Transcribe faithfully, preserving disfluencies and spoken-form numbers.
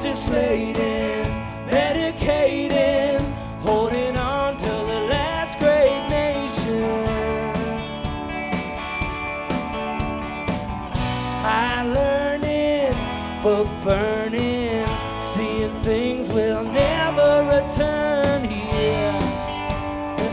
legislating, medicating, holding on to the last great nation. High learning, book burning,